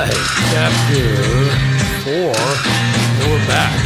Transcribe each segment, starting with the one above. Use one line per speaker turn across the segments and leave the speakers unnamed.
right, chapter 4, and we're back.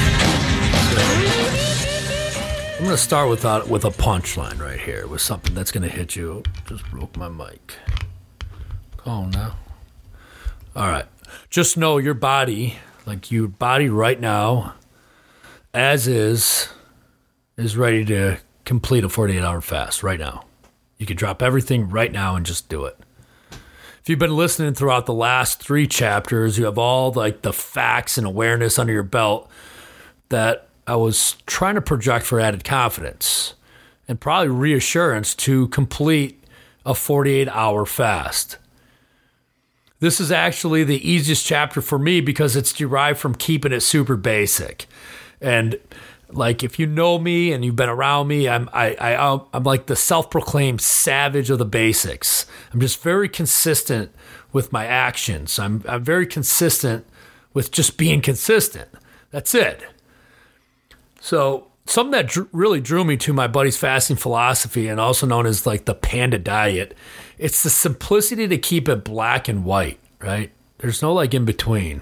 So, I'm going to start with a punchline right here, with something that's going to hit you. Just broke my mic. Calm now. All right. Just know your body, like your body right now, as is ready to complete a 48-hour fast right now. You can drop everything right now and just do it. If you've been listening throughout the last 3 chapters, you have all like the facts and awareness under your belt that I was trying to project for added confidence and probably reassurance to complete a 48-hour fast. This is actually the easiest chapter for me because it's derived from keeping it super basic. And like, if you know me and you've been around me, I'm like the self-proclaimed savage of the basics. I'm just very consistent with my actions. I'm very consistent with just being consistent. That's it. So something that really drew me to my buddy's fasting philosophy, and also known as like the Panda diet, it's the simplicity to keep it black and white, right? There's no like in between.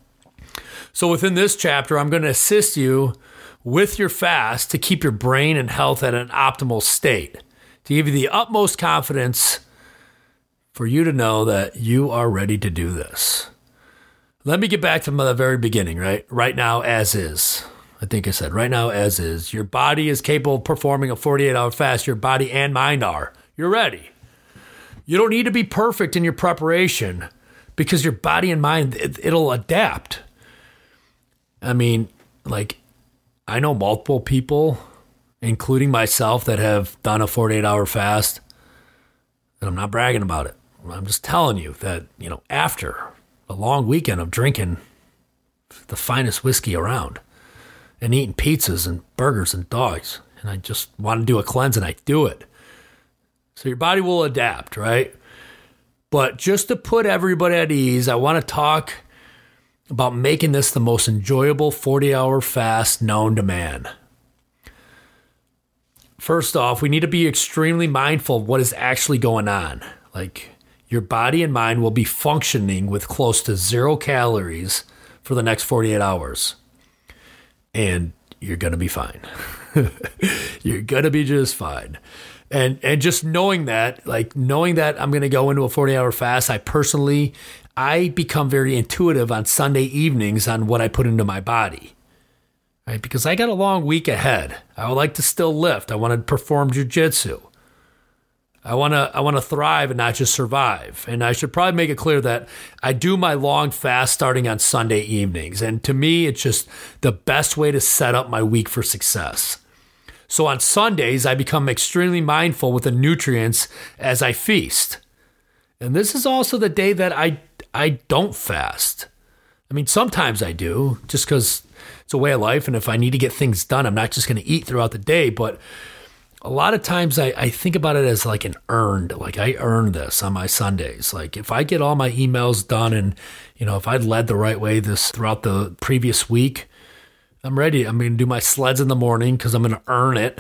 So within this chapter, I'm going to assist you with your fast to keep your brain and health at an optimal state, to give you the utmost confidence for you to know that you are ready to do this. Let me get back to the very beginning, right? Right now, as is. I think I said right now, as is. Your body is capable of performing a 48-hour fast. Your body and mind are. You're ready. You don't need to be perfect in your preparation because your body and mind, it'll adapt. I mean, like, I know multiple people, including myself, that have done a 48-hour fast, and I'm not bragging about it. I'm just telling you that, after a long weekend of drinking the finest whiskey around and eating pizzas and burgers and dogs, and I just want to do a cleanse, and I do it. So your body will adapt, right? But just to put everybody at ease, I want to talk about making this the most enjoyable 40-hour fast known to man. First off, we need to be extremely mindful of what is actually going on. Like, your body and mind will be functioning with close to 0 calories for the next 48 hours. And you're going to be fine. You're going to be just fine. And just knowing that I'm going to go into a 40-hour fast, I become very intuitive on Sunday evenings on what I put into my body, right? Because I got a long week ahead. I would like to still lift. I want to perform jujitsu. I want to thrive and not just survive. And I should probably make it clear that I do my long fast starting on Sunday evenings. And to me, it's just the best way to set up my week for success. So on Sundays, I become extremely mindful with the nutrients as I feast. And this is also the day that I don't fast. I mean, sometimes I do, just because it's a way of life, and if I need to get things done, I'm not just going to eat throughout the day. But a lot of times I think about it as like an earned, like I earned this on my Sundays. Like if I get all my emails done and, if I led the right way throughout the previous week, I'm ready. I'm going to do my sleds in the morning because I'm going to earn it.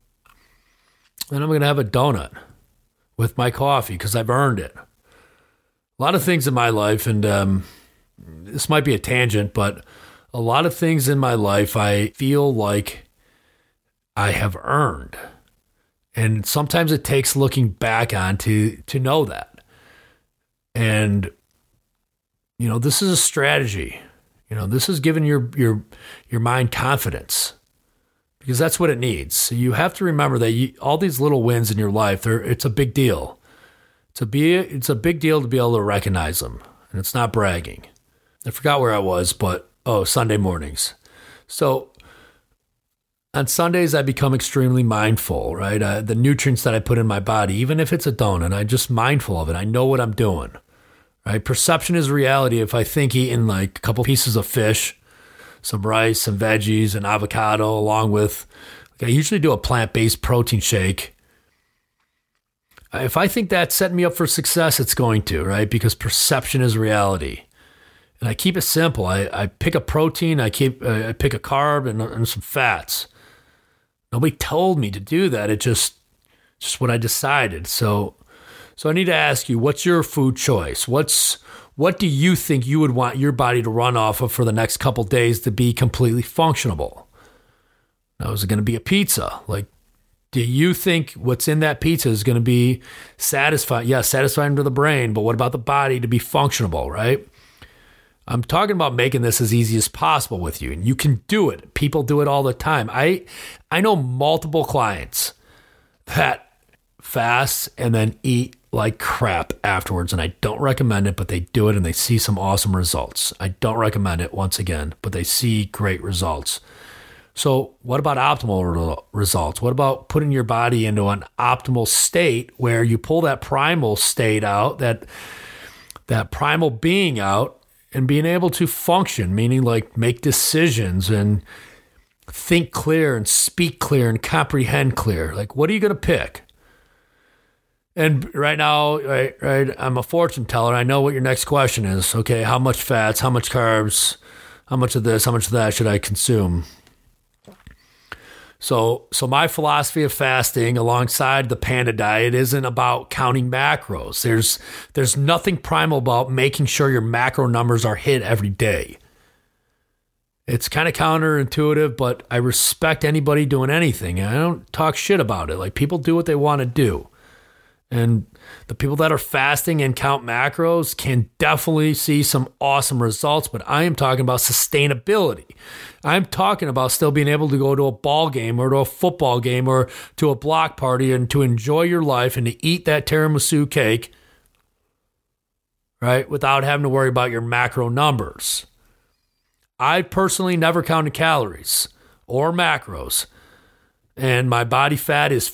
And I'm going to have a donut with my coffee because I've earned it. A lot of things in my life, and this might be a tangent, but a lot of things in my life I feel like I have earned. And sometimes it takes looking back on to know that. And, this is a strategy. This is giving your mind confidence because that's what it needs. So you have to remember that all these little wins in your life, it's a big deal. It's a big deal to be able to recognize them, and it's not bragging. I forgot where I was, but Sunday mornings. So on Sundays, I become extremely mindful, right? The nutrients that I put in my body, even if it's a donut, I'm just mindful of it. I know what I'm doing, right? Perception is reality. If I think eating like a couple pieces of fish, some rice, some veggies, an avocado, along with, I usually do a plant-based protein shake. If I think that's setting me up for success, it's going to, right? Because perception is reality. And I keep it simple. I pick a protein, I pick a carb and some fats. Nobody told me to do that. It just what I decided. So I need to ask you, what's your food choice? What's What do you think you would want your body to run off of for the next couple days to be completely functional? Now, is it going to be a pizza? Like, do you think what's in that pizza is going to be satisfying? Yeah, satisfying to the brain, but what about the body to be functional, right? I'm talking about making this as easy as possible with you, and you can do it. People do it all the time. I know multiple clients that fast and then eat like crap afterwards, and I don't recommend it, but they do it and they see some awesome results. I don't recommend it once again, but they see great results. So what about optimal results? What about putting your body into an optimal state where you pull that primal state out, that primal being out, and being able to function, meaning like make decisions and think clear and speak clear and comprehend clear? Like, what are you going to pick? And right now, right, I'm a fortune teller. I know what your next question is. Okay, how much fats, how much carbs, how much of this, how much of that should I consume? So my philosophy of fasting alongside the Panda diet isn't about counting macros. There's nothing primal about making sure your macro numbers are hit every day. It's kind of counterintuitive, but I respect anybody doing anything. And I don't talk shit about it. Like, people do what they want to do. And the people that are fasting and count macros can definitely see some awesome results, but I am talking about sustainability. I'm talking about still being able to go to a ball game or to a football game or to a block party and to enjoy your life and to eat that tiramisu cake, right, without having to worry about your macro numbers. I personally never counted calories or macros, and my body fat is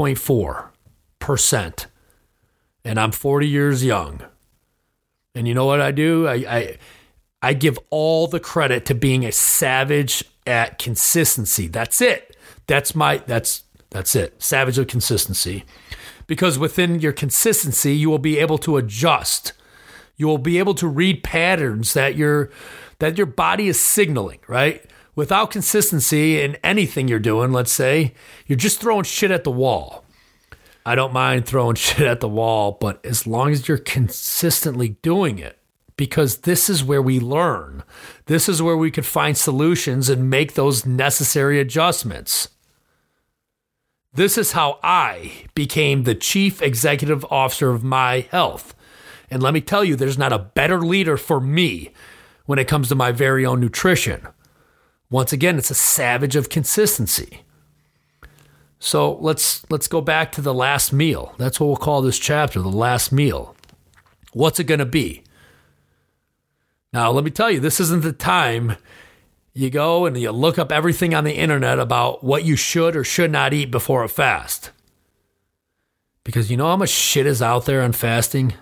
5.4%. And I'm 40 years young. And you know what I do? I give all the credit to being a savage at consistency. That's it. That's it. Savage of consistency. Because within your consistency, you will be able to adjust. You will be able to read patterns that your body is signaling, right? Without consistency in anything you're doing, let's say, you're just throwing shit at the wall. I don't mind throwing shit at the wall, but as long as you're consistently doing it, because this is where we learn. This is where we could find solutions and make those necessary adjustments. This is how I became the chief executive officer of my health. And let me tell you, there's not a better leader for me when it comes to my very own nutrition. Once again, it's a savage of consistency. So let's go back to the last meal. That's what we'll call this chapter, the last meal. What's it going to be? Now, let me tell you, this isn't the time you go and you look up everything on the internet about what you should or should not eat before a fast. Because you know how much shit is out there on fasting?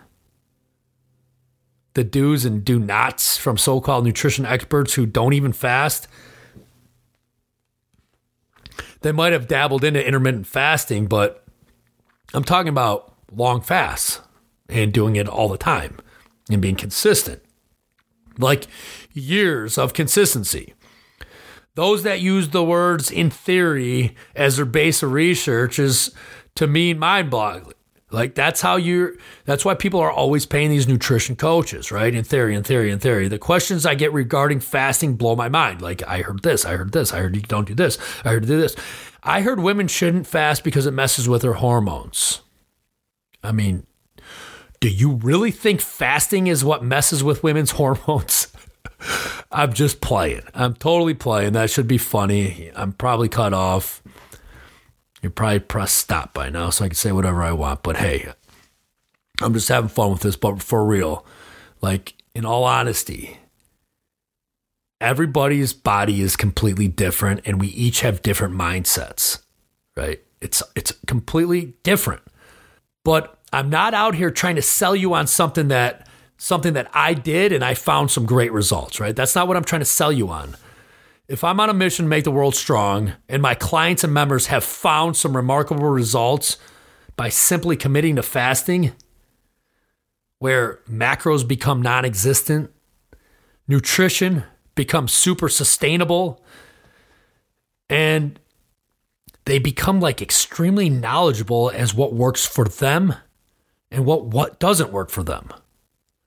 The do's and do nots from so-called nutrition experts who don't even fast. They might have dabbled into intermittent fasting, but I'm talking about long fasts and doing it all the time and being consistent. Like years of consistency. Those that use the words in theory as their base of research is, to me, mind-boggling. Like, that's why people are always paying these nutrition coaches, right? In theory. The questions I get regarding fasting blow my mind. Like, I heard this, I heard you don't do this, I heard do this. I heard women shouldn't fast because it messes with their hormones. I mean, do you really think fasting is what messes with women's hormones? I'm just playing. I'm totally playing. That should be funny. I'm probably cut off. You're probably pressed stop by now, so I can say whatever I want. But hey, I'm just having fun with this, but for real. Like, in all honesty, everybody's body is completely different, and we each have different mindsets, right? It's completely different. But I'm not out here trying to sell you on something that I did and I found some great results, right? That's not what I'm trying to sell you on. If I'm on a mission to make the world strong and my clients and members have found some remarkable results by simply committing to fasting, where macros become non-existent, nutrition becomes super sustainable, and they become like extremely knowledgeable as what works for them and what doesn't work for them.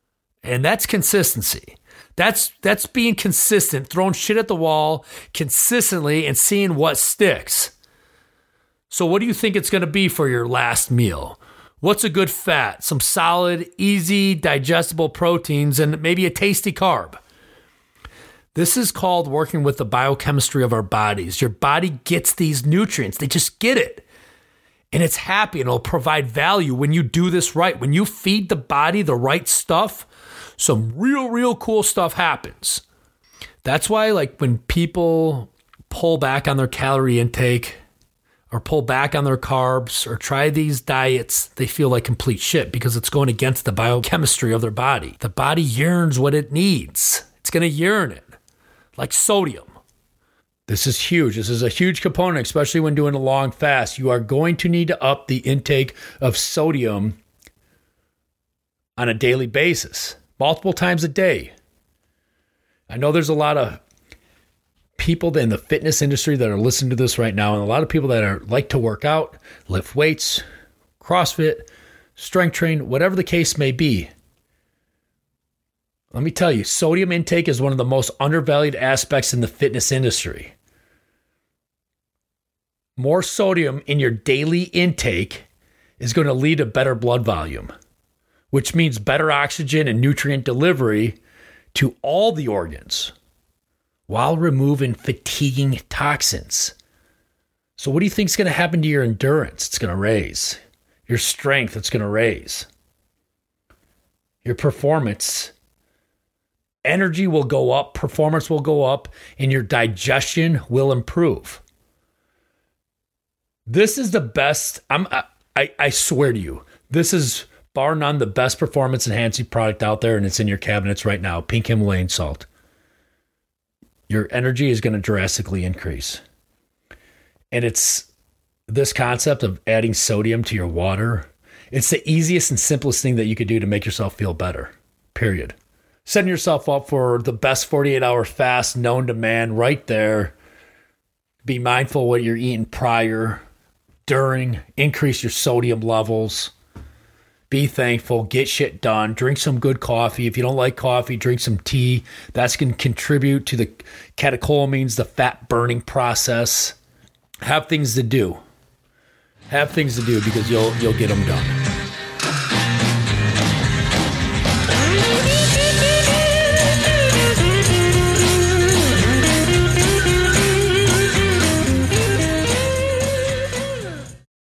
And that's consistency. That's being consistent, throwing shit at the wall consistently and seeing what sticks. So what do you think it's going to be for your last meal? What's a good fat? Some solid, easy, digestible proteins and maybe a tasty carb. This is called working with the biochemistry of our bodies. Your body gets these nutrients. They just get it. And it's happy and it'll provide value when you do this right. When you feed the body the right stuff, some real cool stuff happens. That's why, like, when people pull back on their calorie intake or pull back on their carbs or try these diets, they feel like complete shit because it's going against the biochemistry of their body. The body yearns what it needs. It's going to yearn it, like sodium. This is huge. This is a huge component, especially when doing a long fast. You are going to need to up the intake of sodium on a daily basis, multiple times a day. I know there's a lot of people in the fitness industry that are listening to this right now, and a lot of people that like to work out, lift weights, CrossFit, strength train, whatever the case may be. Let me tell you, sodium intake is one of the most undervalued aspects in the fitness industry. More sodium in your daily intake is going to lead to better blood volume, which means better oxygen and nutrient delivery to all the organs while removing fatiguing toxins. So what do you think is going to happen to your endurance? It's going to raise. Your strength, it's going to raise. Your performance, energy will go up, performance will go up, and your digestion will improve. This is the best. I swear to you, this is bar none the best performance enhancing product out there, and it's in your cabinets right now. Pink Himalayan salt. Your energy is going to drastically increase. And it's this concept of adding sodium to your water. It's the easiest and simplest thing that you could do to make yourself feel better, period. Setting yourself up for the best 48-hour fast known to man right there. Be mindful what you're eating prior, during, increase your sodium levels. Be thankful, get shit done, drink some good coffee. If you don't like coffee, drink some tea. That's going to contribute to the catecholamines, the fat burning process. Have things to do. Have things to do because you'll get them done.